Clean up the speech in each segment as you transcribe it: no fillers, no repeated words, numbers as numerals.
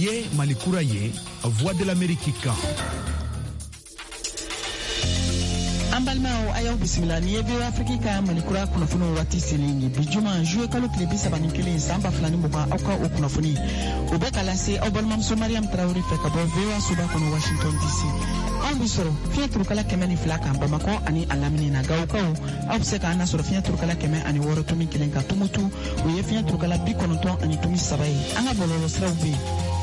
Ye Malikura Ye, Voix de l'Amérique kan. Ambalmao ayaw bisimila ni ebe Afrika Malikura kunafuno wati silingi bijuma jouer kalo klebi sabani kele samba flani muba auka o kunafuni ubeka lase obalmam so Mariam Traoré feka bo vewa suba kono Washington DC ambi soro fiya turkala kemeni flaka Bamako ani alamini na gawkaw afseka ana soro fiya turkala keme ani woro tumi kilenka tumutu uye fiya turkala bikononton ani tumi sabai anga bololo srawbi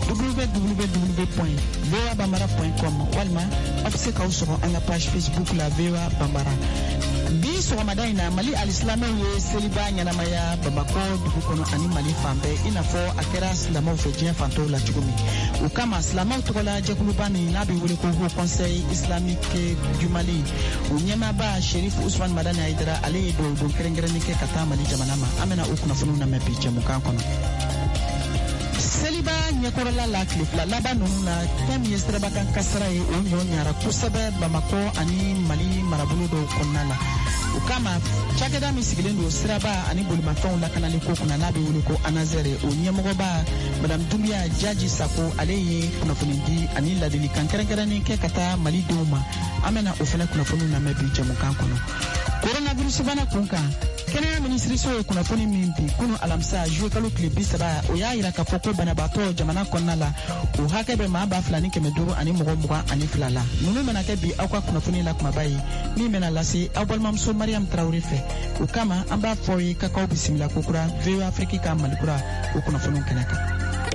www.voabambara.com walma afse ka usoro anga page Facebook la VOA Bambara bi so Ramadaina Mali al-Islam ye seliba nyanamaya Bamako dugu kono ani Mali fambe inafo akera Islamo fejien fanto la chugumi ukama Islamo tokola jekulubani nabi wole ko conseil islamique du Mali unyema ba Sherif Ousmane Madani Aidara ale do kerengereni ke kata Mali jamanama amena ukuna funu na mepi jamukan kono Seliba nyakorola la klifla laba nuna tem yestreba kan kasra e onyo nyara kusaba Bamako ani Mali marabulu do konnala ukama chakeda misigilendo siraba ani bolima fon la kanale ko kuna nabe wole ko anazere onyemogo ba madame Doumbia Jaji Sako aleye kuna funindi ani ladili kankerengerani ke kata Mali doma amena ofena kuna funu na mebi jamukan kono coronavirus bana kunka Kenya ministry so kuna foni mimpi kuno alamsa jouer kalo klebi saba oya ira ka foko bana bato jamana konnala o hakebe ma ba flani ke meduru ani mogo muga ani flala nunu mena ke bi akwa kuna foni la kuma bayi ni mena lasi abol so Mariam Traoré fe o kama amba foyi kakao bisimila kokura VOA Afrika Malikura o kuna foni kenaka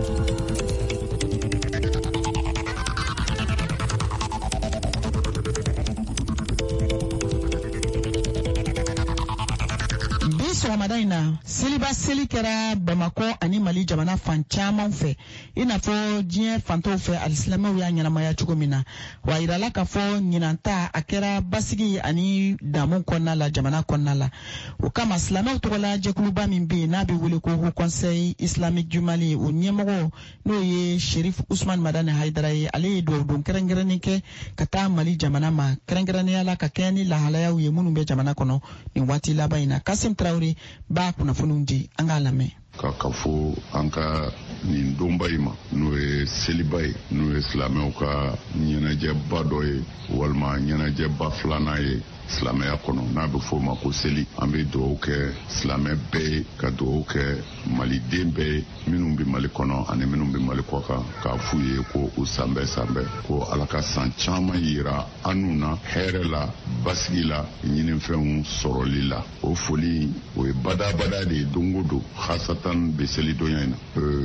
Ramadaina seliba seli kɛra Bamako ani Mali jamana fan caman fɛ inafɔ diɲɛ fantaw fɛ alisilamaw y'a ɲɛnamaya cogo min na wa yirala ka fɔ ɲinanta a kɛra basigi ani damu kɔnɔna la jamana kɔnɔna la o kama silamɛw tɔgɔla jɛkuluba min bɛ yen n'a bɛ wele ko Haut Conseil Islamique du Mali o ɲɛmɔgɔ n'o ye Sherif Ousmane Madani Haidara ye ale ye dugawu don kɛrɛnkɛrɛnnen kɛ ka taa Mali jamana ma kɛrɛnkɛrɛnnenya la ka kɛ ni lahalayaw ye minnu bɛ jamana kɔnɔ nin waati laban in na Kasim Traoré ba kunnafoniw di an k'a lamɛn ka kafo an ka nin donba yi ma n'o ye seliba ye n'o ye silamɛw ka ɲɛnajɛba dɔ ye walima ɲɛnajɛba filanan ye silamɛya kɔnɔ n'a bɛ fɔ o ma ko seli an bɛ dugawu kɛ silamɛ bɛɛ ye ka dugawu kɛ maliden bɛɛ ye minnu bɛ Mali kɔnɔ ani minnu bɛ Mali kɔ kan k'a f'u ye ko u sanbɛ sanbɛ ko Ala ka san caman yira an n'u na hɛrɛ la basigi la ɲinifɛnw sɔrɔli la o foli o ye badabada de ye don o don hasatan bɛ selidonya in na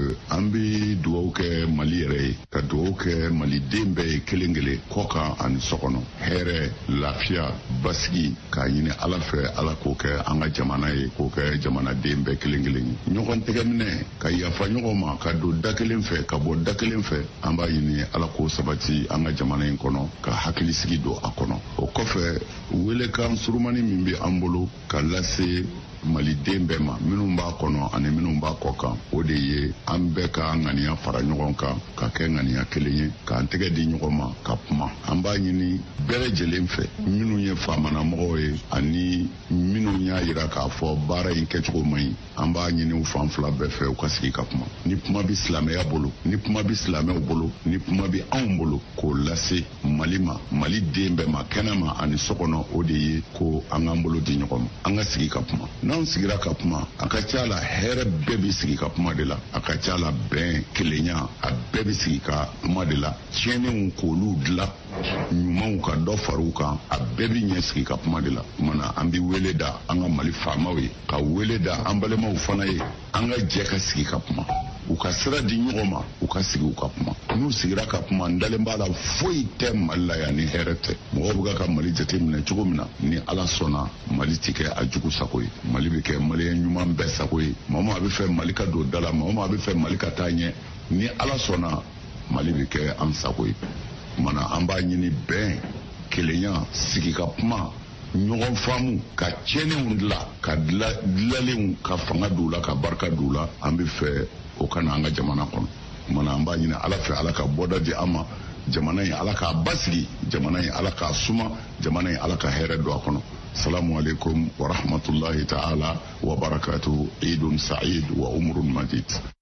an bɛ dugawu kɛ Mali yɛrɛ ye ka dugawu kɛ maliden bɛɛ ye kelen kelen kɔ kan ani sɔ kɔnɔ hɛrɛ lafiya basigi k'a ɲini Ala fɛ Ala k'o kɛ an ka jamana ye k'o kɛ jamanaden bɛɛ kelen kelen ye ɲɔgɔn tɛgɛ minɛ ka yafa ɲɔgɔn ma ka don da kelen fɛ ka bɔ da kelen fɛ an b'a ɲini Ala k'o sabati an ka jamana in kɔnɔ ka hakilisigi don a kɔnɔ o kɔfɛ welekan surumani min bɛ an bolo ka lase maliden bɛɛ ma minnu b'a kɔnɔ ani minnu b'a kɔ kan o de ye an bɛɛ ka ŋaniya fara ɲɔgɔn kan ka kɛ ŋaniya kelen ye k'an tɛgɛ di ɲɔgɔn ma ka kuma an b'a ɲini bɛɛ lajɛlen fɛ minnu ye faamannamɔgɔw ye ani minnu y'a yira k'a fɔ baara in kɛcogo man ɲi an b'a ɲini u fan fila bɛɛ fɛ u ka sigi ka kuma ni kuma bɛ silamɛya bolo ni kuma bɛ silamɛw bolo ni kuma bɛ anw bolo k'o lase Mali ma Mali den bɛɛ ma kɛnɛ ma ani sokɔnɔ o de ye ko an k'an bolo di ɲɔgɔn ma an ka sigi ka kuma n'an sigira ka kuma a ka ca la hɛrɛ bɛɛ bɛ sigi ka kuma de la a ka ca la bɛn kelenya a bɛɛ bɛ sigi ka kuma de la tiɲɛniw k'olu dilan ɲumanw ka dɔ far'u kan a bɛɛ bɛ ɲɛ sigi ka kuma de la mana an bɛ wele da an ka Mali faamaw ye ka wele da an balimaw fana ye an ka jɛ ka sigi ka kuma u ka sira di ɲɔgɔn ma u ka sigi u ka kuma n'u sigira ka kuma n dalen b'a la foyi tɛ Mali la yan ni hɛrɛ tɛ mɔgɔw bɛ ka Mali jate minɛ cogo min na ni Ala sɔnna Mali tɛ kɛ a jugu sago ye Mali bɛ kɛ maliyɛn ɲuman bɛɛ sago ye maa o maa bɛ fɛ Mali ka don da la maa o maa bɛ fɛ Mali ka taa ɲɛ ni Ala sɔnna Mali bɛ kɛ an sago ye mana an b'a ɲini bɛn kelenya sigi ka kuma ɲɔgɔn faamu ka tiɲɛniw dilan ka dilanlenw ka fanga d'u la ka barika d'u la an bɛ fɛ o ka na an ka jamana kɔnɔ mana an b'a ɲini Ala fɛ Ala ka bɔda di an ma jamana in Ala k'a basigi jamana in Ala k'a suma jamana in Ala ka hɛrɛ don a kɔnɔ salamu alaikum wa rahmatullahi ta'ala wa barakatuhu idun sa'id wa umrun majid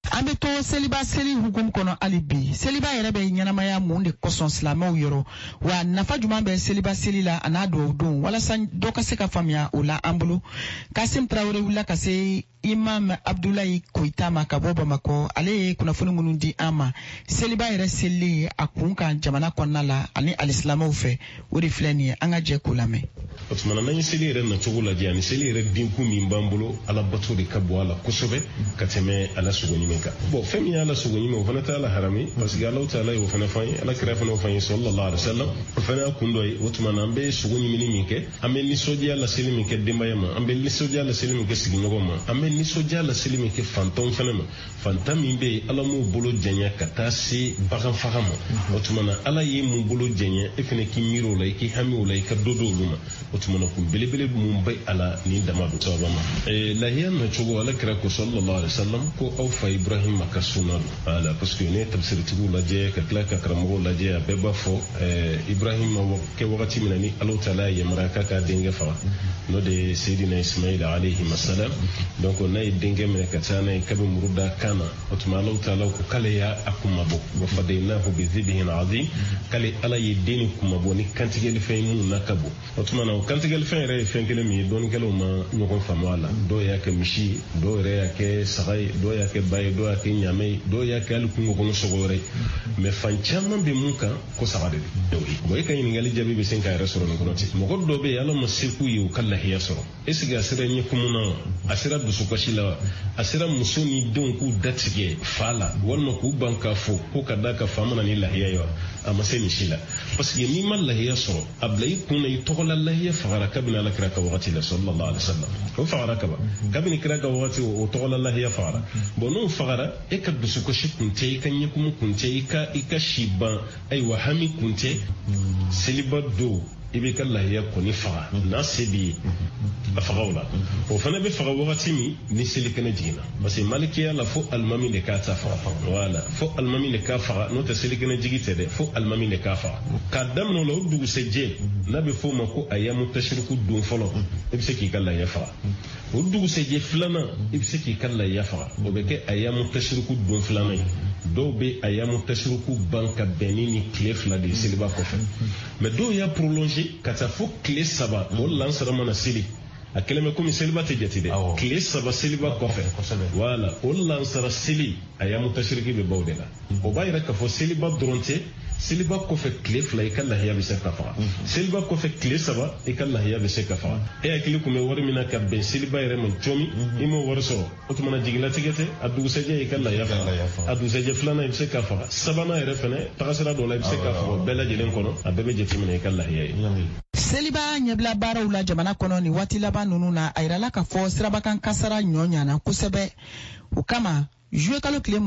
An bɛ to seliba seli hukum kɔnɔ hali bi seliba yɛrɛ bɛ ɲɛnamaya mun de kosɔn silamɛw yɔrɔ wa nafa juman bɛ seliba seli la a n'a duwawu don walasa dɔ ka se ka faamuya o la an bolo. Kasim Traoré wulila ka se Imam Abdoulaye Koita ma ka bɔ Bamakɔ. Ale ye kunnafoni minnu di an ma seliba yɛrɛ seli a kun kan jamana kɔnɔna la ani alisilamɛw fɛ o de filɛ nin ye an ka jɛ k'o lamɛn. O tumana n'an ye seli yɛrɛ nacogo lajɛ ani seli yɛrɛ dinkun min b'an bolo ala bato de ka bɔ a la kosɛbɛ ka tɛmɛ ala sogo ɲuman kan. Bon fɛn min ye ala sogo ɲuman o fana tɛ ala harami parce que ala taala y'o fana fɔ an ye ala kira fana y'o fɔ an ye sallallahu alaihi wasallam o fana y'a kun dɔ ye. O tumana an bɛ sogo ɲimini min kɛ an bɛ nisɔndiya laseli min kɛ denbaya ma an bɛ nisɔndiya laseli min kɛ sigiɲɔgɔn ma an bɛ nisɔndiya laseli min kɛ fantanw fana ma fantan min bɛ yen ala m'o bolo janya ka taa se bagan faga ma. O tumana ala ye mun bolo janya e fana k'i miiri o la i k'i hami o la i ka dɔ olu ma. O tumana kun belebele mun bɛ ala ni dama don sababa ma. Lahiya nacogo ala kira ko sallallahu alaihi wasallam ko aw fa Ibrahim ka sunna don ala parce que ne tafsirtigiw lajɛ ka tila ka karamɔgɔw lajɛ a bɛɛ b'a fɔ Ibrahim kɛ wagati min na ni ala taala ye yamara k'a ka denkɛ faga n'o de ye Seydina Ismail alayhi salam. Donc n'a ye denkɛ minɛ ka taa n'a ye kabi muru da kan na o tuma ala taala ko k'ale y'a kumabɔ wa fadaynahu bi dhibhin azim k'ale ala ye den ni kumabɔ ni kantigɛli fɛn minnu n'a ka bon. O tuma na o kantigɛli fɛn yɛrɛ ye fɛn kelen min ye dɔɔnikɛlaw ma ɲɔgɔn faamu a la. Dɔw y'a kɛ misi dɔw yɛrɛ y'a kɛ saga ye dɔw y'a kɛ ba ye dɔw y'a kɛ ɲaamɛ ye dɔw y'a kɛ hali kungo kɔnɔ sogo wɛrɛ ye mais fan caman bɛ mun kan ko saga de don. Bon e ka ɲininkali jaabi bɛ se k'a yɛrɛ sɔrɔ nin kɔnɔ ten. Mɔgɔ dɔw bɛ yen ala ma se k'u ye u ka lahiya sɔrɔ est ce que a sera ɲɛkumuna wa a sera dusukasi la wa a sera muso ni denw k'u datigɛ fa la walima k'u ban k'a fɔ ko ka da ka fa mana ni lahiya ye wa a ma se nin si la parce que n'i ma lahiya sɔrɔ a bila i kun na i tɔgɔla lahiya fagara kabini ala kira ka wagati la sallallahu alaihi wasallam o fagara kaba kabini kira ka wagati o tɔgɔla lahiya fagara. Bon n'o fagara e ka dusukasi kun tɛ i ka ɲɛkumu kun tɛ i ka si ban ayiwa hami kun tɛ seliba don i bɛ ka lahiya kɔni faga n'a se b'i ye a faga o la. O fana bɛ faga wagati min ni selikɛnɛ jiginna parce que malikiya la fo alimami de k'a ta faga voilà fo alimami de k'a faga n'o tɛ selikɛnɛ jigi tɛ dɛ fo alimami de k'a faga. K'a daminɛ o la o dugusɛjɛ n'a bɛ f'o ma ko ayamu tashriku don fɔlɔ i bɛ se k'i ka lahiya faga. O dugusɛjɛ filanan i bɛ se k'i ka lahiya faga o bɛ kɛ ayamu tashriku don filanan ye. Dɔw bɛ ayamu tashriku ban ka bɛn ni tile fila de ye seliba kɔfɛ mais dɔw y'a prolongé ka taa fo tile saba o lansara mana seli a kɛlen bɛ komi seliba tɛ jate dɛ tile saba seliba kɔfɛ voilà o lansara seli ayamu tashriki bɛ baw de la. O b'a yira k'a fɔ seliba dɔrɔn tɛ seliba kɔfɛ tile fila i ka lahiya bɛ se ka faga seliba kɔfɛ tile saba i ka lahiya bɛ se ka faga. E hakili tun bɛ wari min na ka bɛn seliba yɛrɛ ma comi i m'o wari sɔrɔ o tumana jigilatigɛ tɛ a dugusɛjɛ i ka lahiya faga a dugusɛjɛ filanan i bɛ se ka faga sabanan yɛrɛ fɛnɛ tagasira dɔ la i bɛ se ka faga bɛɛ lajɛlen kɔnɔ a bɛɛ bɛ jateminɛ i ka lahiya ye. Seliba ɲɛbila baaraw la jamana kɔnɔ ni waati laban ninnu na a yirala k'a fɔ sirabakan kasara ɲɔ ɲana kosɛbɛ. O kama juillet kalo tile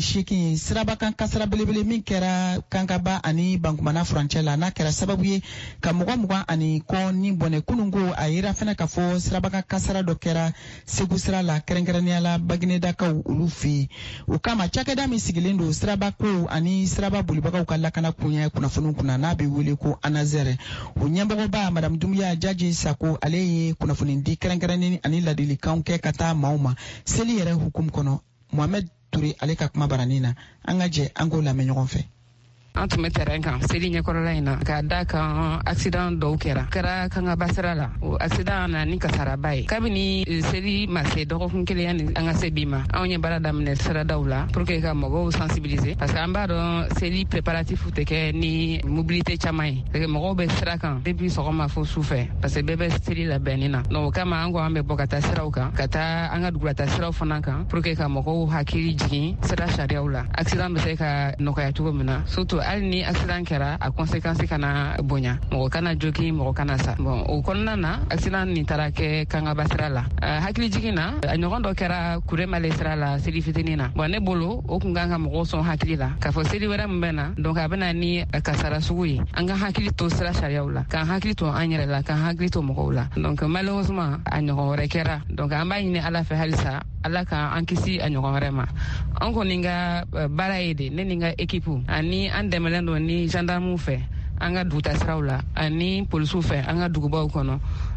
28 sirabakan kasara belebele min kɛra kankaba ani bankumana furancɛ la n'a kɛra sababu ye ka mɔgɔ 20 kɔ ni bɔnɛ kununko a yira fɛnɛ k'a fɔ sirabakan kasara dɔ kɛra Segu sira la kɛrɛnkɛrɛnnenya la Baginedakaw olu fɛ. O kama cakɛda min sigilen don sirabakow ani siraba bolibagaw ka lakana kunya kunnafoni kunna n'a bɛ wele ko Anazɛrɛ. O ɲɛmɔgɔba Madame Dumbuya Jaji Sako ale ye kunnafoni di kɛrɛnkɛrɛnnen ani ladilikanw kɛ ka taa maaw ma seli yɛrɛ hukum kɔnɔ. Mohamed Touré ale ka kuma barani na an ka jɛ an k'o lamɛn ɲɔgɔn fɛ. An tun bɛ terrain kan seli ɲɛkɔrɔla in na k'a da kan accident dɔw kɛra kangaba sira la o accident na ni kasaraba ye kabini seli ma se dɔgɔkun kelen yani an ka se bi ma anw ye baara daminɛ siradaw la pour que ka mɔgɔw sensibiliser parce que an b'a dɔn seli préparatif tɛ kɛ ni mobilité caman ye parce que mɔgɔw bɛ sira kan depuis sɔgɔma fo sufɛ parce que bɛɛ bɛ seli labɛnni na donc o kama an ko an bɛ bɔ ka taa siraw kan ka taa an ka dugulata siraw fana kan pour que ka mɔgɔw hakili jigin sira sariyaw la accident bɛ se ka nɔgɔya cogo min na surtout hali ni accident kɛra a conséquence kana bonya mɔgɔ kana jogi mɔgɔ kana sa bon o kɔnɔna na accident nin taara kɛ kangaba sira la hakili jigin na a ɲɔgɔn dɔ kɛra kuremale sira la seli fitinin na bon ne bolo o kun kan ka mɔgɔw sɔn hakili la k'a fɔ seli wɛrɛ min bɛ na donc a bɛna ni kasara sugu ye an ka hakili to sira sariyaw la k'an hakili to an yɛrɛ la k'an hakili to mɔgɔw la donc malheureusement a ɲɔgɔn wɛrɛ kɛra donc an b'a ɲini ala fɛ halisa ala k'an kisi a ɲɔgɔn wɛrɛ ma an kɔni ka baara ye de ne ni ka équipe ani an dɛmɛlen don ni gendarmew fɛ an ka dugutasiraw la ani polisiw fɛ an ka dugubaw kɔnɔ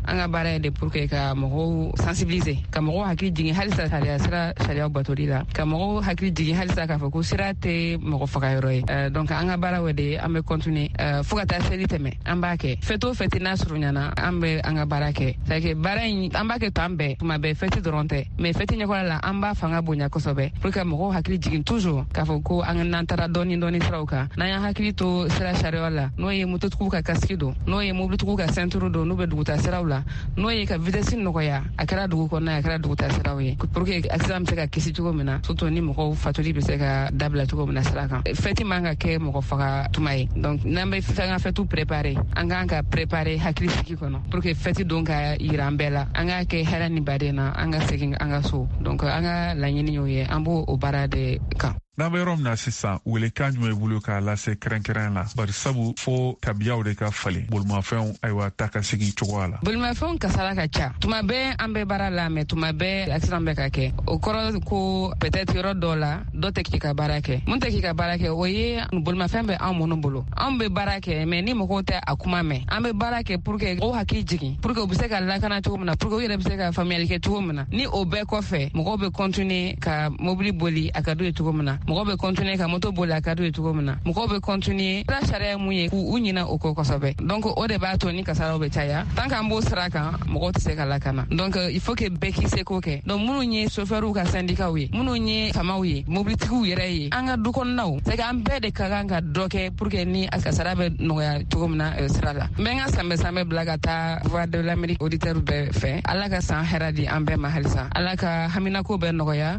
an ka baara de pour que ka mɔgɔw sensibiliser ka mɔgɔw hakili jigin halisa sariya batoli la ka mɔgɔw hakili jigin halisa k'a fɔ ko sira tɛ mɔgɔ faga yɔrɔ ye donc an ka baara o de an bɛ continuer fo ka taa seli tɛmɛ an b'a kɛ fête o fête n'a surunyana an bɛ an ka baara kɛ c'est que baara in an b'a kɛ tan bɛɛ tuma bɛɛ fête dɔrɔn tɛ mais fête ɲɛkɔrɔ la an b'a fanga bonya kosɛbɛ pour que mɔgɔw hakili jigin toujours k'a fɔ ko an n'an taara dɔɔni siraw kan n'an y'an hakili to sira sariya la n'o ye mototigiw ka casque don n'o ye mobilitigiw ka ceinture don n'u bɛ dugutaa siraw la n'o ye ka vitesse nɔgɔya a kɛra dugu kɔnɔ a kɛra dugutaa siraw ye pour que accident bɛ se ka kisi cogo min na surtout ni mɔgɔw fatuli bɛ se ka dabila cogo min na sira kan fête man ka kɛ mɔgɔ faga tuma ye donc n'an bɛ fɛn ka fêtu préparer an k'an ka préparer hakili sigi kɔnɔ pour que fête don ka yira an bɛɛ la an k'a kɛ hɛrɛ ni baden na an ka segin an ka so donc an ka laɲini y'o ye an b'o o baara de kan. N'an bɛ yɔrɔ min na sisan welekan jumɛn b'i bolo k'a lase kɛrɛnkɛrɛn la bari sabu fo tabiyaw de ka falen bolimafɛnw ayiwa ta ka sigi cogoya la. Bolimafɛnw kasara ka ca tuma bɛɛ an bɛ baara la mais tuma bɛɛ accident bɛ ka kɛ o kɔrɔ ko peut-être yɔrɔ dɔw la dɔ tɛ k'i ka baara kɛ mun tɛ k'i ka baara kɛ o ye bolimafɛn bɛ anw minnu bolo anw bɛ baara kɛ mais ni mɔgɔw tɛ a kuma mɛn an bɛ baara kɛ pour que o hakili jigin pour que u bɛ se ka lakana cogo min na pour que u yɛrɛ bɛ se ka faamuyali kɛ cogo min na ni o bɛɛ kɔfɛ mɔgɔw bɛ continuer ka mobili boli a ka d'u ye cogo min na mɔgɔw bɛ continuer ka moto boli a ka d'u ye cogo min na mɔgɔw bɛ continuer sira sariya mun ye k'u ɲina o kɔ kosɛbɛ donc o de b'a to ni kasaraw bɛ caya tant que an b'o sira kan mɔgɔw tɛ se ka lakana donc il faut que bɛɛ k'i seko kɛ donc minnu ye chauffeurs ka syndicats ye minnu ye faamaw ye mobilitigiw yɛrɛ ye an ka du kɔnɔnaw c'est que an bɛɛ de ka kan ka dɔ kɛ pour que ni a kasara bɛ nɔgɔya cogo min na sira la n bɛ n ka sanbɛ bila ka taa voix de l'Amérique auditeurs bɛɛ fɛ ala ka san hɛrɛ di an bɛɛ ma halisa ala ka haminako bɛɛ nɔgɔya.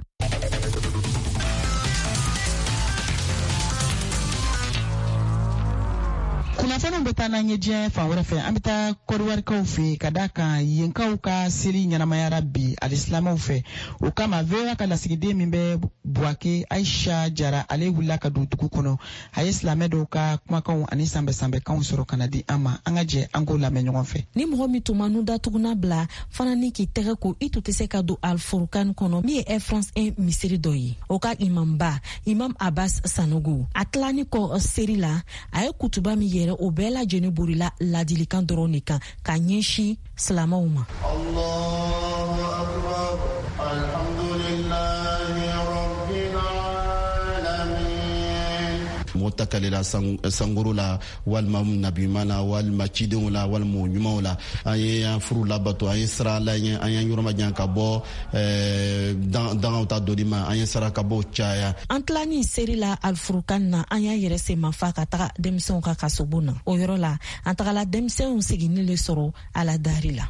kunnafoniw bɛ taa n'an ye diɲɛ fan wɛrɛ fɛ an bɛ taa kɔdiwarikaw fɛ ka da kan yenkaw ka seli ɲɛnamayara bi alisilamɛw fɛ o kama VOA ka lasigiden min bɛ Buwake Aisha Jara ale wulila ka don dugu kɔnɔ a ye silamɛ dɔw ka kumakanw ani sanbɛsanbɛkanw sɔrɔ ka na di an ma an ka jɛ an k'o lamɛn ɲɔgɔn fɛ. Ni mɔgɔ min tun ma nu datuguna bila fana ni k'i tɛgɛ ko i tun tɛ se ka don Alfurukan kɔnɔ min ye Air France 1 misiri dɔ ye o ka imamba Imam Abbas Sanogo a tilani kɔ seri la a ye kutuba min yɛrɛ o bɛɛ lajɛlen borila ladilikan dɔrɔn de kan ka ɲɛsin silamɛw ma. Allahu akbar alhamdulillahi rabbil alamin. Mutakalila sanguru la walima nabimana walima cidenw la walima ɲumanw la an ye an furu labato an ye sira la an ye yɔrɔma jan ka bɔ dangaw ta doni ma an ye sara ka bɔ caya. An tilani seri la Alfurukan na an y'a yɛrɛ semafa ka taga denmisɛnw ka kasobo na o yɔrɔ la an tagala denmisɛnw seginni le sɔrɔ a la dari la.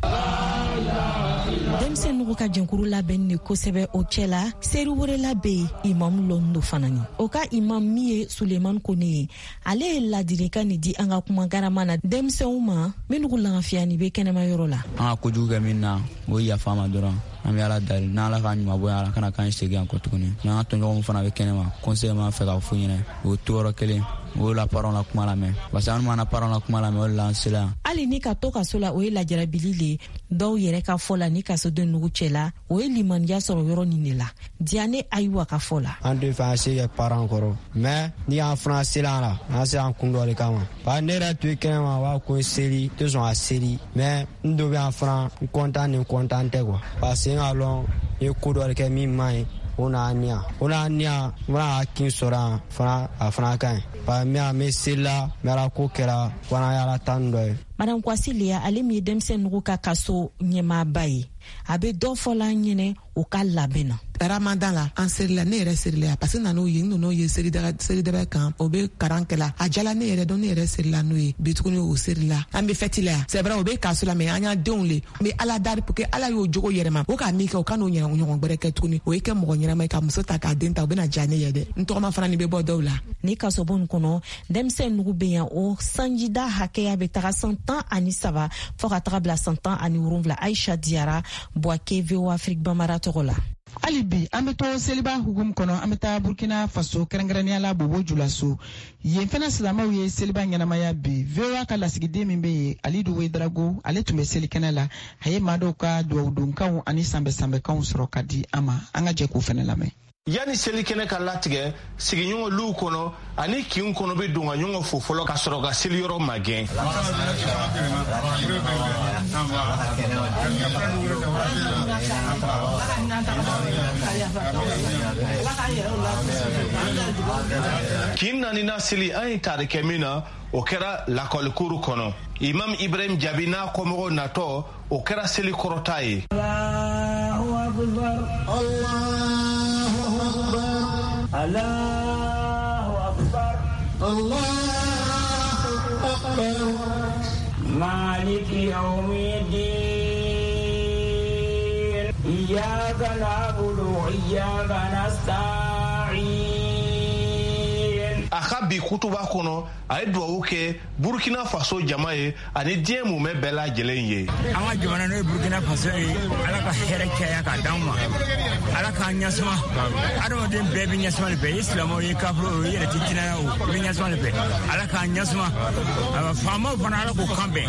Denmisɛn nugu ka jɛnkuru labɛnni de kosɛbɛ o cɛ la seri wɛrɛla bɛ yen imam londo fana ni o ka imam min ye Suleman Kone ye ale ye ladilikan ni di an ka kuma garama na denmisɛnw ma minnugu lafiyani bɛ kɛnɛma yɔrɔ la. An ka kojugu kɛ min na o ye yafa ma dɔrɔn an bɛ ala dari n'ala ka ɲuman bɔ ala kana kan segin an kɔ tuguni n'an ka tɔɲɔgɔnw fana bɛ kɛnɛma conseil ma fɛ ka fɔ ɲɛna o to yɔrɔ kelen o la parents la kuma lamɛn parce que an mana parents la kuma lamɛn o la an sela hali ni ka to kaso la o ye lajarabili le dɔw yɛrɛ ka fɔ la ni kasoden nugu cɛ la o ye limaniya sɔrɔ yɔrɔ nin de la Diane Ayiwa ka fɔ la an tɛ fɛ an se kɛ parents kɔrɔ mais ni an fana sela la an se an kun dɔ de kama parce que ne yɛrɛ to kɛnɛma b'a ko seli tɛ sɔn a seli mais n dɔ bɛ an fana n content ni content tɛ quoi parce que n ka lɔn ye ko dɔ de kɛ min man ɲi o n'a niya n bɛna hakili sɔrɔ a fana ka ɲi parce que n bɛ seli la n bɛ ala ko kɛra fana ye ala tan dɔ ye. Madame Kwasi Leya ale min ye denmisɛn nugu ka kaso ɲɛmaaba ye a bɛ dɔ fɔ la ɲɛnɛ o ka labɛn na. Ramadan la an serila ne yɛrɛ serila parce que nan'o ye n donn'o ye seridaba kan o bɛ karan kɛla a jala ne yɛrɛ dɔn ne yɛrɛ serila n'o ye bi tuguni o serila an bɛ fɛti la yan c'est vrai o bɛ kaso la mais an y'a denw le n bɛ ala dari pour que ala y'o jogo yɛrɛma o k'a min kɛ o ka n'o ɲɔgɔn gbɛrɛ kɛ tuguni o ye kɛ mɔgɔ ɲɛnama ye ka muso ta k'a den ta o bɛna diya ne ye dɛ n tɔgɔma fana nin bɛ bɔ dɔw la. Ni kasobon kɔnɔ denmisɛn nugu bɛ yan o sanjida hakɛya bɛ taga 113 fo ka taga bila 117 Aisha Diara Buwake VOA Afrique Bamara tɔgɔ la. Hali bi an bɛ to seliba hukumu kɔnɔ an bɛ taa Burkina Faso kɛrɛnkɛrɛnnenya la Bobo Julaso yen fana silamɛw ye seliba ɲɛnamaya bi VOA ka lasigiden min bɛ yen Alidu Wederago ale tun bɛ seli kɛnɛ la a ye maa dɔw ka duwawudonkanw ani sanbɛsanbɛkanw sɔrɔ ka di an ma an ka jɛ k'o fana lamɛn. yani seli kene ka latigɛ sigiɲɔgɔn lu kɔnɔ ani kin kɔnɔ bɛ don ka ɲɔgɔn fo fɔlɔ ka sɔrɔ ka seli yɔrɔ magɛn. kin nanina seli an ye tari kɛ min na o kɛra lakɔlikuru kɔnɔ. Imam Ibrahim Jabi n'a kɔmɔgɔw natɔ o kɛra seli kɔrɔta ye. Allahu Akbar Allahu Akbar Maliki yawmiddin Iyyaka na'budu wa iyyaka nasta'in. Aka bi kutuba kɔnɔ a ye duwawu kɛ Burkina Faso jama ye ani diɲɛ mumɛ bɛɛ lajɛlen ye. An ka jamana n'o ye Burkina Faso ye Ala ka hɛrɛ caya k'a d'an ma Ala k'a ɲɛsuma adamaden bɛɛ bɛ ɲɛsuma de fɛ i silamɛw ye kafiriw ye i yɛrɛ tɛ diinɛ o i bɛ ɲɛsuma de fɛ Ala k'a ɲɛsuma ayiwa faamaw fana Ala k'u kanbɛn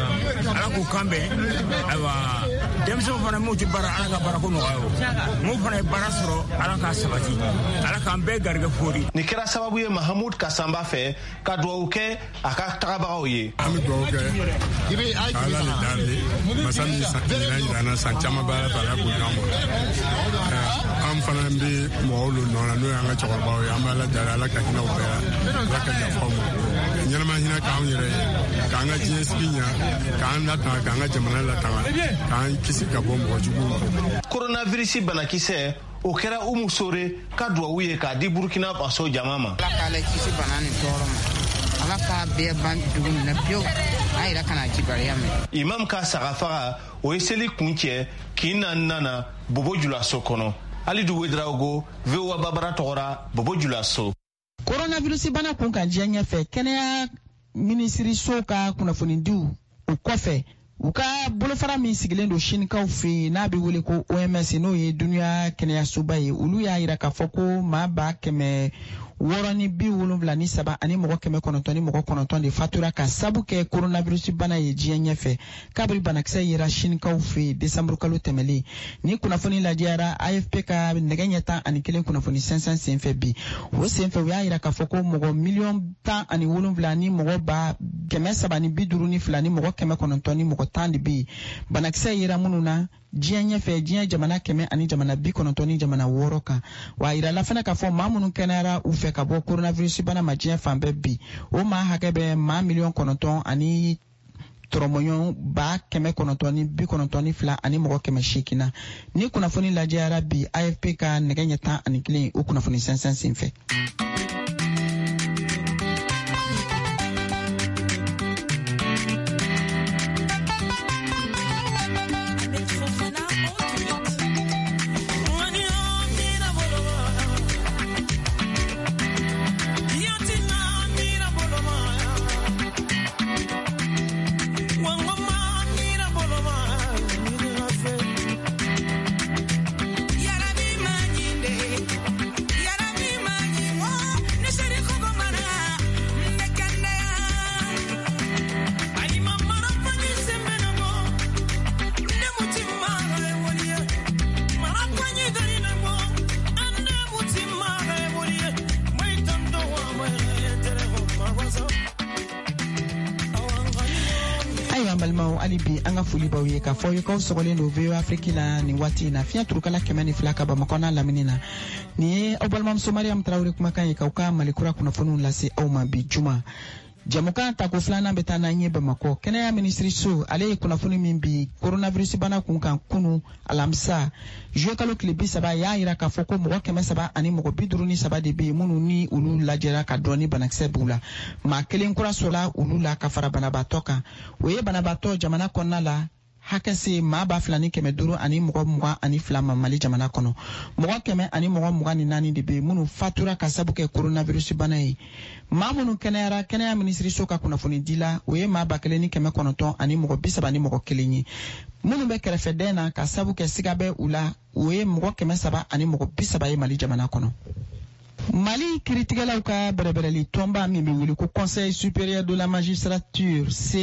ayiwa denmisɛnw fana m'u tɛ baara Ala ka baarako nɔgɔya o m'u fana ye baara sɔrɔ Ala k'a sabati Ala k'an bɛɛ garijɛgɛ fori. Nin kɛra sababu ye Mahamud Kasanba fɛ ka duwawu kɛ a ka tagabagaw ye. An bɛ duwawu kɛ Ala le dan bɛ masa min jira an na san caman b'a la Ala k'o d'an ma an fana bɛ mɔgɔw lo nɔ la n'o y'an ka cɛkɔrɔbaw ye an b'a lajara Ala ka hinɛ u bɛɛ la Ala ka yafa u ma ɲɛnama hinɛ k'an yɛrɛ ye k'an ka diɲɛ sigi ɲa k'an latanga k'an ka jamana latanga k'an kisi ka bɔ mɔgɔ juguw ma. Coronavirus banakisɛ o kɛra Umu Sore ka duwawu ye k'a di Burkina Faso jama ma. Ala k'ale kisi bana ni tɔɔrɔ ma Ala k'a bɛɛ ban dugu min na pewu a yɛrɛ kana kibariya mɛn. Imam ka sagafaga o ye seli kun cɛ k'i nana Bobo Julaso kɔnɔ. Alidu Wedraogo VOA Babara tɔgɔra Bobo Julaso. Coronavirus bana kun kan diɲɛ ɲɛfɛ kɛnɛya minisiriso ka kunnafonidiw o kɔfɛ u ka bolofara min sigilen don Sinikaw fɛ yen n'a bɛ wele ko OMS n'o ye duniya kɛnɛyasoba ye olu y'a jira k'a fɔ ko maa ba 673 ani mɔgɔ 909 de fatura ka sabu kɛ coronavirus bana ye diɲɛ ɲɛfɛ kabiri banakisɛ yera Sinikaw fɛ yen décembre kalo tɛmɛlen ni kunnafoni lajɛra AFP ka nɛgɛ ɲɛ 11 kunnafoni sɛnsɛn senfɛ bi o senfɛ u y'a jira k'a fɔ ko mɔgɔ 10,17 ni mɔgɔ ba 352 ni mɔgɔ 909 ni mɔgɔ 10 de bi banakisɛ yera minnu na diɲɛ ɲɛfɛ diɲɛ jamana 100 ani jamana 90 ni jamana 6 kan wa yira la fana k'a fɔ maa minnu kɛnɛyara u fɛ ka bɔ coronavirus bana ma diɲɛ fan bɛɛ bi o maa hakɛ bɛ maa 9,900,000 ani tɔrɔmɔɲɔn 992 ani mɔgɔ 800 na ni kunnafoni lajɛra bi AFP ka nɛgɛ ɲɛ 11 o kunnafoni sɛnsɛn senfɛ. Alibi anga foli baw ye ka fɔ ye kaw sɔgɔlen do VOA Afrique la ni waati na fiɲɛ turukala 102 ka Bamakɔ n'a lamini na ni ye aw balimamuso Mariam Traoré kumakan ye k'aw ka malikura kunnafoniw lase aw ma bi juma jamukan tako filanan bɛ taa n'an ye Bamakɔ kɛnɛya minisiriso ale ye kunnafoni min bi coronavirus bana kun kan kunu alamisa juillet kalo tile 30 y'a jira k'a fɔ ko mɔgɔ 300 ani mɔgɔ 53 de bɛ yen minnu ni olu lajɛra ka dɔn ni banakisɛ b'u la maa kelen kura sɔrɔla olu la ka fara banabaatɔ kan o ye banabaatɔ jamana kɔnɔna la hakɛ se maa 2,500 ani mɔgɔ 22 ma Mali jamana kɔnɔ mɔgɔ 100 ani mɔgɔ 24 de bɛ minnu fatura ka sabu kɛ coronavirus bana ye maa minnu kɛnɛyara kɛnɛya minisiriso ka kunnafoni dila o ye maa 1,900 ani mɔgɔ 30 ani mɔgɔ 1 ye minnu bɛ kɛrɛfɛdɛn na ka sabu kɛ siga bɛ u la o ye mɔgɔ 300 ani mɔgɔ 30 ye Mali jamana kɔnɔ. Mali kiritigɛlaw ka bɛrɛbɛrɛli tɔnba min bɛ wele ko Conseil supérieur de la magistrature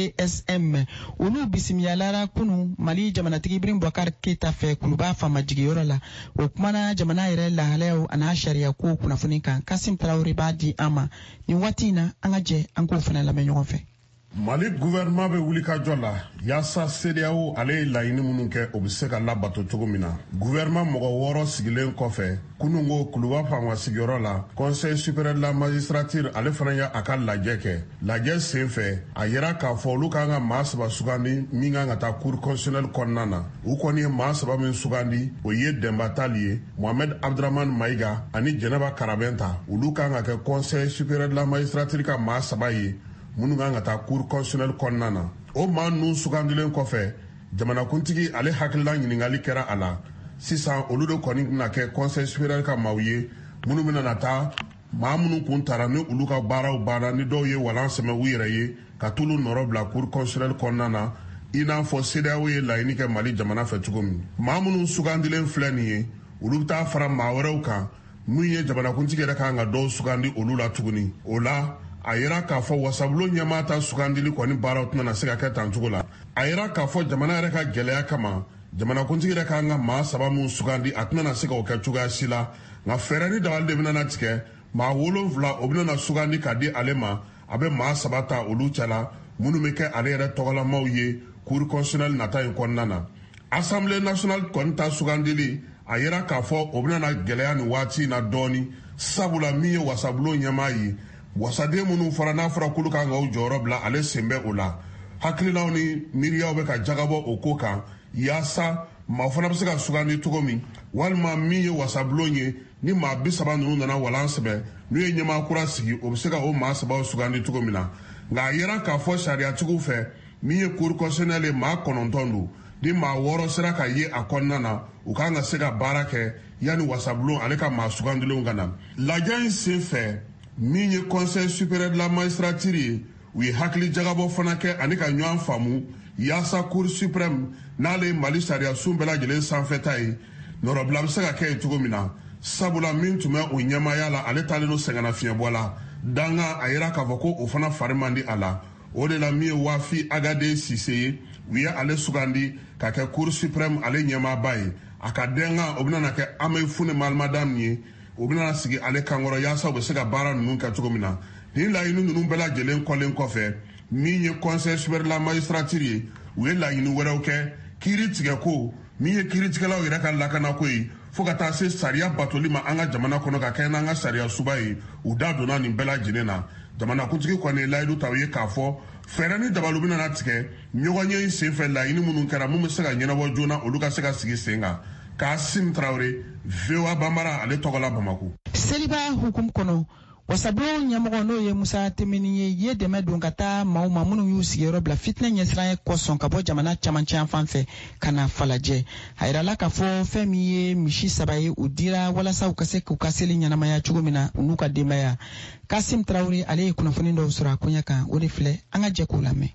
CSM olu bisimilayala kunu Mali jamanatigi Ibrahim Boubacar Keita fɛ kuluba fama jigiyɔrɔ la o kumana jamana yɛrɛ lahalayaw an'a sariya ko kunnafoni kan Kasim Traoré b'a di an ma nin waati in na an ka jɛ an k'o fana lamɛn ɲɔgɔn fɛ. Mali gouvernement bɛ wuli ka jɔ la yaasa CEDEAO ale ye laɲini minnu kɛ o bɛ se ka labato cogo min na gouvernement mɔgɔ 6 sigilen kɔfɛ kunungo kuluba fama sigiyɔrɔ la Conseil supérieur de la magistrature ale fana y'a ka lajɛ kɛ lajɛ senfɛ a yira k'a fɔ olu kan ka maa 3 sugandi min kan ka taa cour constitutionnelle kɔnɔna na u kɔni ye maa 3 min sugandi o ye Demba Tali ye Mohamed Abdramane Maïga ani Jɛnɛba Karabɛnta olu kan ka kɛ Conseil supérieur de la magistrature ka maa 3 ye minnu kan ka taa cour constitutionnelle kɔnɔna na o maa ninnu sugandilen kɔfɛ jamanakuntigi ale hakilila ɲininkali kɛra a la sisan olu de kɔni na kɛ Conseil supérieur ka maaw ye minnu bɛna na taa maa minnu kun taara ni olu ka baaraw banna ni dɔw ye walan sɛmɛ u yɛrɛ ye ka t'olu nɔrɔ bila cour constitutionnelle kɔnɔna na i n'a fɔ CEDEAO ye laɲini kɛ Mali jamana fɛ cogo min maa minnu sugandilen filɛ nin ye olu bɛ taa fara maa wɛrɛw kan min ye jamanakuntigi yɛrɛ kan ka dɔw sugandi olu la tuguni o la a yira k'a fɔ wasabulon ɲɛmaa ta sugandili kɔni baaraw tɛna na se ka kɛ tan cogo la a yira k'a fɔ jamana yɛrɛ ka gɛlɛya kama jamanakuntigi yɛrɛ kan ka maa 3 min sugandi a tɛna na se ka o kɛ cogoya si la nka fɛɛrɛ ni dabali de bɛna na tigɛ maa 7 o bɛna na sugandi ka di ale ma a bɛ maa 3 ta olu cɛla minnu bɛ kɛ ale yɛrɛ tɔgɔlamaw ye cour constitutionnelle nata in kɔnɔna na assemblée nationale kɔni ta sugandili a yira k'a fɔ o bɛna na gɛlɛya nin waati in na dɔɔni sabula min ye wasabulon ɲɛmaa ye wasaden minnu fara n'a fɔra k'olu kan ka o jɔyɔrɔ bila ale sen bɛ o la hakilinaw ni miiriyaw bɛ ka jagabɔ o ko kan yaasa maa fana bɛ se ka sugandi cogo min walima min ye wasabulon ye ni maa 30 ninnu nana walan sɛbɛ n'u ye ɲɛmaa kura sigi o bɛ se ka o maa 3 sugandi cogo min na nka a yera k'a fɔ sariyatigiw fɛ min ye cour constitutionnelle maa 9 don ni maa 6 sera ka ye a kɔnɔna na u kan ka se ka baara kɛ yanni wasabulon ale ka maa sugandilenw ka na lajɛ in sen fɛ min ye Conseil supérieur de la magistrature ye u ye hakili jagabɔ fana kɛ ani ka ɲɔgɔn faamu yaasa cour suprême n'ale ye Mali sariya sun bɛɛ lajɛlen sanfɛta ye nɔrɔbila bɛ se ka kɛ yen cogo min na sabula min tun bɛ o ɲɛmaaya la ale taalen no sɛgɛnnafiɲɛbɔ la danga a yira k'a fɔ ko o fana fari man di a la o de la min ye Wafi Agade Sise ye u ye ale sugandi ka kɛ cour suprême ale ɲɛmaaba ye a ka denga o bɛna na kɛ Amey Fune Malmadam ye o bɛna sigi ale kankɔrɔ yaasa u bɛ se ka baara ninnu kɛ cogo min na nin laɲini ninnu bɛɛ lajɛlen kɔlen kɔfɛ min ye Conseil supérieur de la magistrature ye u ye laɲini wɛrɛw kɛ kiiri tigɛ ko min ye kiiritigɛlaw yɛrɛ ka lakana ko ye fo ka taa se sariya batoli ma an ka jamana kɔnɔ ka kɛ n'an ka sariya suba ye u da donna nin bɛɛ lajɛlen na jamanakuntigi kɔni ye layidu ta u ye k'a fɔ fɛɛrɛ ni dabaliw bɛna na tigɛ ɲɔgɔnye in senfɛ laɲini minnu kɛra mun bɛ se ka ɲɛnabɔ joona olu ka se ka sigi sen kan Kasim Traoré, VOA Bambara, ale tɔgɔla Bamako. Seliba hukum kɔnɔ wasabulon ɲɛmɔgɔ n'o ye Musa Temini ye dɛmɛ don ka taa maaw ma minnu y'u sigiyɔrɔ bila fitinɛ ɲɛsiran kɔsɔn ka bɔ jamana camancɛ fan fɛ ka na Falajɛ a yirala k'a fɔ fɛn min ye misi 3 ye u dira walasa u ka se k'u ka seli ɲɛnamaya cogo min na u n'u ka denbaya Kasim Traoré ale ye kunnafoni dɔw sɔrɔ a koɲɛ kan o de filɛ an ka jɛ k'o lamɛn.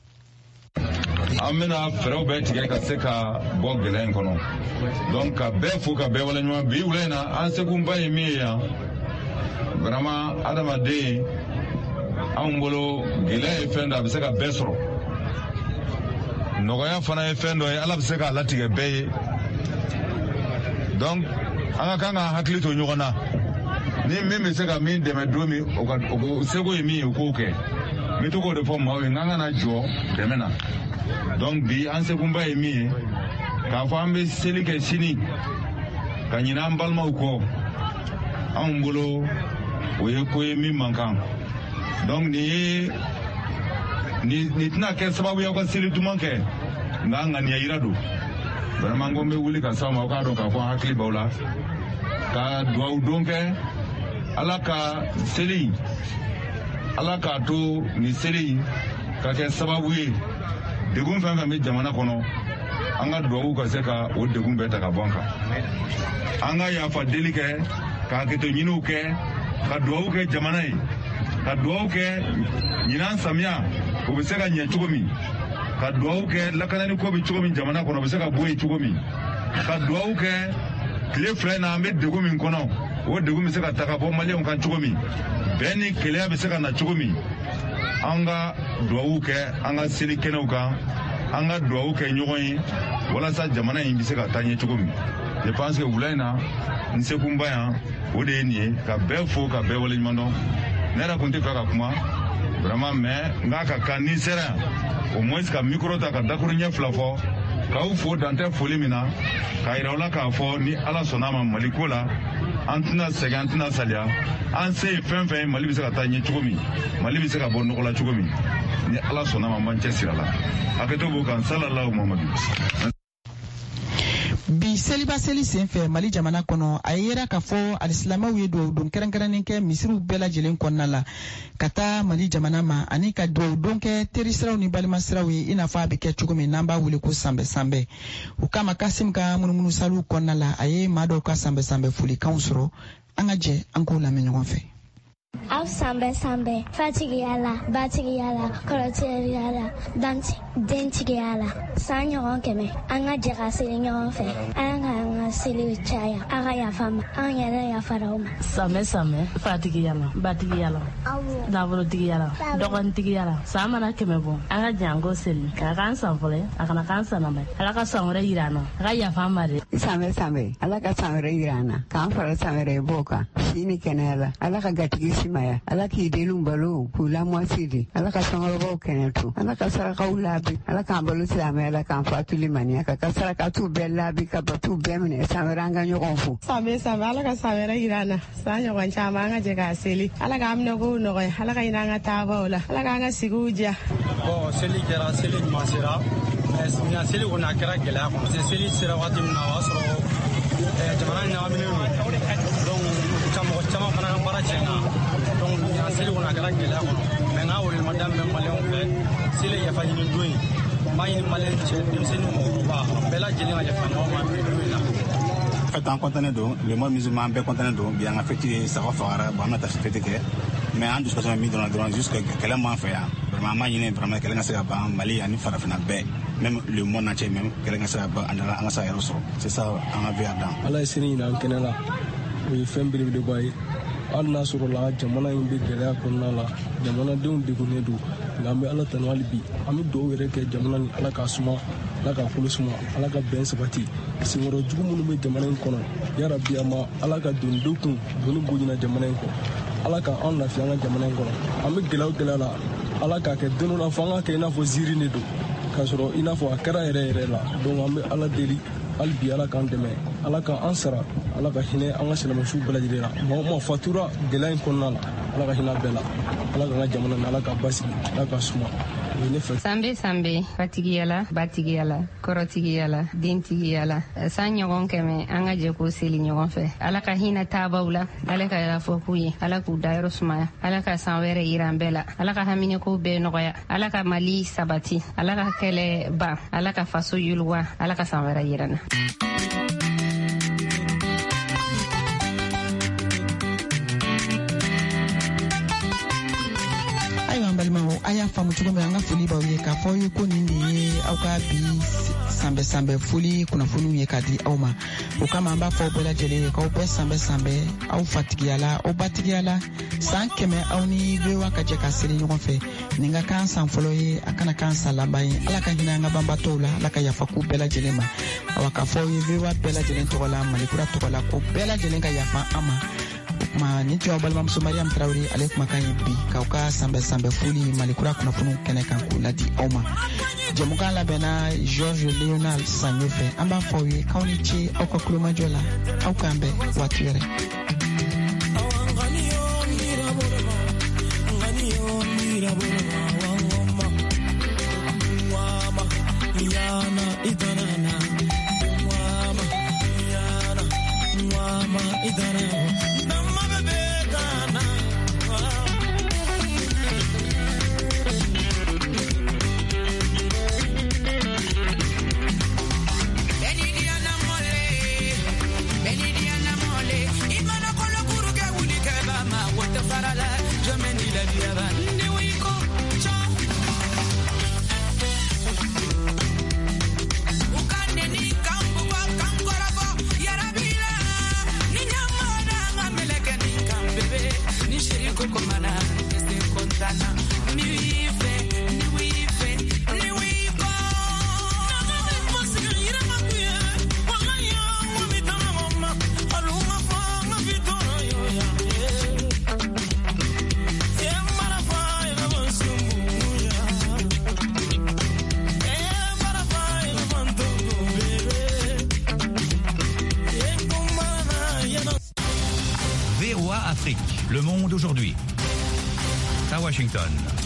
An bɛna fɛɛrɛw bɛɛ tigɛ ka se ka bɔ gɛlɛya in kɔnɔ donc ka bɛɛ fo ka bɛɛ waleɲuman bi wula in na an sekunba ye min ye yan vraiment adamaden anw bolo gɛlɛya ye fɛn dɔ a bɛ se ka bɛɛ sɔrɔ nɔgɔya fana ye fɛn dɔ ye ala bɛ se k'a latigɛ bɛɛ ye donc an ka kan ka hakili to ɲɔgɔn na ni min bɛ se ka min dɛmɛ don min o seko ye min ye o k'o kɛ n bɛ to k'o de fɔ maaw ye n ka kan na jɔ dɛmɛ na donc bi an sekunba ye min ye k'a fɔ an bɛ seli kɛ sini ka ɲinɛ an balimaw kɔ anw bolo o ye ko ye min man kan donc nin tɛna kɛ sababu ye aw ka seli duman kɛ nka ŋaniya yira don vraiment ko n bɛ wuli ka s'aw ma aw k'a dɔn k'a fɔ an hakili b'aw la ka dugawu don kɛ ala ka seli ala k'a to nin seli ka kɛ sababu ye degun fɛn fɛn bɛ jamana kɔnɔ an ka dugawu ka se ka o degun bɛɛ ta ka bɔ an kan an ka yafa deli kɛ ka hakɛto ɲiniw kɛ ka dugawu kɛ jamana ye ka dugawu kɛ ɲinan samiya o bɛ se ka ɲɛ cogo min ka dugawu kɛ lakanani ko bɛ cogo min jamana kɔnɔ o bɛ se ka bɔ yen cogo min ka dugawu kɛ tile 2 in na an bɛ degun min kɔnɔ o degun bɛ se ka taga bɔ maliyɛnw kan cogo min bɛn ni keleya bɛ se ka na cogo min an ka duwawu kɛ an ka seli kɛnɛw kan an ka duwawu kɛ ɲɔgɔn ye walasa jamana in bɛ se ka taa ɲɛ cogo min je pense que wula in na n sekunba yan o de ye nin ye ka bɛɛ fo ka bɛɛ waleɲuman dɔn ne yɛrɛ tun tɛ fɛ ka kuma vraiment mais n k'a ka kan ni sera yan au moins ka micro ta ka dakuru ɲɛ fila fɔ k'aw fo dantɛ foli min na k'a yira aw la k'a fɔ ni ala sɔnna ma mali ko la an tɛna sɛgɛn an tɛna saliya an se ye fɛn fɛn mali bɛ se ka taa ɲɛ cogo min mali bɛ se ka bɔ nɔgɔ la cogo min ni ala sɔnna ma man cɛ sira la hakɛto b'o kan salalahu mamadu. Bi seliba seli senfɛ Mali jamana kɔnɔ a yera k'a fɔ alisilamɛw ye duwawu don kɛrɛnkɛrɛnnen kɛ misiriw bɛɛ lajɛlen kɔnɔna la ka taa Mali jamana ma ani ka duwawu don kɛ terisiraw ni balimasiraw ye i n'a fɔ a bɛ kɛ cogo min n'an b'a wele ko sanbɛ o kama Kasim ka munumunu saliw kɔnɔna la a ye maa dɔw ka sanbɛ folikanw sɔrɔ an ka jɛ an k'o lamɛn ɲɔgɔn fɛ. Aw sanbɛ fatigiya la batigiya la kɔrɔtigiya la dentigiya la san ɲɔgɔn kɛmɛ an ka jɛ ka seli ɲɔgɔn fɛ an ka seli caya an ka yafa ma an yɛrɛ yafara o ma. Sanbɛ fatigiya la batigiya la nafolotigiya la dɔgɔntigiya la san mana kɛmɛ bɔ an ka jɛ an ko seli k'a k'an san fɔlɔ a kana k'an san lamɛn ala ka san wɛrɛ yira an na a ka yafa an ma dɛ. Sanbɛ ala ka san wɛrɛ yira an na k'an fara san wɛrɛ i b'o kan si ni kɛnɛya la ala ka gatigi simaya ala k'i denw balo k'u lamɔsidi ala ka sɔngɔrɔbaw kɛnɛ to ala ka sarakaw laabi ala k'an balo silamɛya la k'an fatuli maniya ka sarakatu bɛɛ laabi ka batu bɛɛ minɛ san wɛrɛ an ka ɲɔgɔn fo. Sanbɛ ala ka san wɛrɛ yira an na san ɲɔgɔn caman an ka jɛ k'a seli ala k'an minɛkow nɔgɔya ala ka hinɛ an ka taabaw la ala k'an ka sigiw diya. Seli kɛra seli ɲuman sera mais seli kɔni a kɛra gɛlɛya kɔnɔ parce que seli sera waati min na o y'a sɔrɔ jamana ɲagaminen don donc mɔgɔ caman fana ka baara tiɲɛna donc yan seli kɔni a kɛra gɛlɛya kɔnɔ mais n'a welema daminɛ maliyɛnw fɛ seli yafa ɲini don in n b'a ɲini maliyɛn cɛ denmisɛnnin mɔgɔkɔrɔba bɛɛ lajɛlen ka yafa ɲɔgɔn ma don in na. Fête an contenait don le mois musulman bɛɛ contenait don bi an ka fête ye saga fagara bon an bɛna taa fête kɛ mais an dusukasi min dɔrɔn jusque kɛlɛ m'an fɛ yan vraiment an b'a ɲini vraiment kɛlɛ ka se ka ban Mali ani farafinna bɛɛ même le monde entier même kɛlɛ ka se ka ban an ka se ka yɛrɛ sɔrɔ c'est ça an ka vie dan. Ala ye sini ɲini an kɛnɛ la o ye fɛn belebeleba ye hali n'a sɔrɔ la jamana in bɛ gɛlɛya kɔnɔna la jamanadenw degunnen don nka an bɛ ala tanu hali bi an bɛ dugawu yɛrɛ kɛ jamana ni ala k'a suma ala k'a kolo suma ala ka bɛn sabati senkɔrɔ jugu minnu bɛ jamana in kɔnɔ yarabi a ma ala ka don denw kun doni bonyana jamana in kɔ ala ka an lafiya an ka jamana in kɔnɔ an bɛ gɛlɛya la ala k'a kɛ don dɔ la fo an ka kɛ i n'a fɔ ziiri de don k'a sɔrɔ i n'a fɔ a kɛra yɛrɛ la donc an bɛ ala deli hali bi ala k'an dɛmɛ ala ka an sara ala ka hinɛ an ka silamɛsiw bɛɛ lajɛlen la mɔgɔ ma fatura gɛlɛya in kɔnɔna la ala ka hinɛ bɛɛ la ala ka an ka jamana na ala ka basigi ala ka suma. Sanbɛ fatigiya la batigiya la kɔrɔtigiya la dentigiya la san ɲɔgɔn kɛmɛ an ka jɛ k'o seli ɲɔgɔn fɛ ala ka hinɛ taabaw la ala ka yafɔ k'u ye ala k'u dayɔrɔ sumaya ala ka san wɛrɛ yira an bɛɛ la ala ka haminɛkow bɛɛ nɔgɔya ala ka Mali sabati ala ka kɛlɛ ban ala ka faso yiriwa ala ka san wɛrɛ yira na. A y'a faamu cogo min an ka foli b'aw ye k'a fɔ aw ye ko nin de ye aw ka bi sanbɛ foli kunnafoniw ye k'a di aw ma o kama an b'a fɔ aw bɛɛ lajɛlen ye k'aw bɛɛ sanbɛ aw fatigiya la aw batigiya la san kɛmɛ aw ni VOA ka jɛ ka seli ɲɔgɔn fɛ nin ka kan san fɔlɔ ye a kana kan san laban ye ala ka hinɛ an ka banbatɔw la ala ka yafa k'u bɛɛ lajɛlen ma awa k'a fɔ aw ye VOA bɛɛ lajɛlen tɔgɔ la Malikura tɔgɔ la ko bɛɛ lajɛlen ka yafa an ma kuma ni jɔ balimamuso Mariam Traoré ale kumakan ye bi k'aw ka sanbɛ foli Malikura kunnafoniw kɛnɛ kan k'u ladi aw ma jɛmukan labɛnna Georges Léonard Sanɲe fɛ an b'a fɔ aw ye k'aw ni ce aw ka kulomajɔ la aw k'an bɛn waati wɛrɛ. Benediana mole, imana Le Monde aujourd'hui. À Washington.